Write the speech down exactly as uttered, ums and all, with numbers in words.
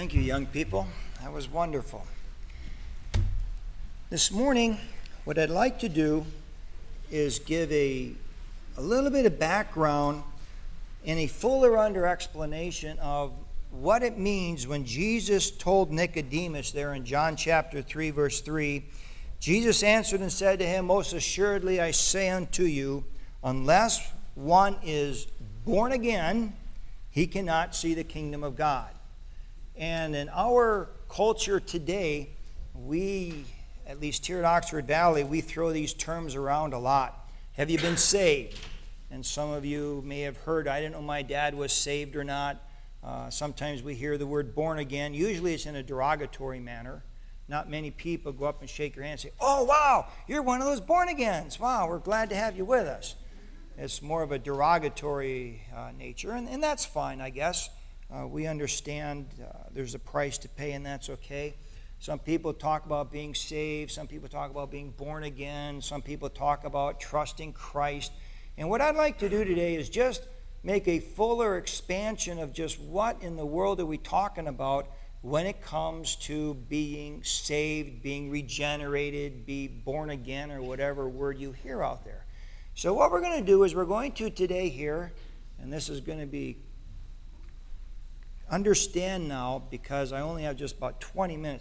Thank you, young people. That was wonderful. This morning, what I'd like to do is give a, a little bit of background and a fuller under explanation of what it means when Jesus told Nicodemus there in John chapter three, verse three, Jesus answered and said to him, "Most assuredly I say unto you, unless one is born again, he cannot see the kingdom of God." And in our culture today, we, at least here at Oxford Valley, we throw these terms around a lot. Have you been saved? And some of you may have heard, I didn't know my dad was saved or not. Uh, sometimes we hear the word born again. Usually it's in a derogatory manner. Not many people go up and shake your hand and say, "Oh, wow, you're one of those born agains. Wow, we're glad to have you with us." It's more of a derogatory uh, nature, and, and that's fine, I guess. Uh, we understand uh, there's a price to pay, and that's okay. Some people talk about being saved. Some people talk about being born again. Some people talk about trusting Christ. And what I'd like to do today is just make a fuller expansion of just what in the world are we talking about when it comes to being saved, being regenerated, be born again, or whatever word you hear out there. So what we're going to do is we're going to today here, and this is going to be understand now, because I only have just about twenty minutes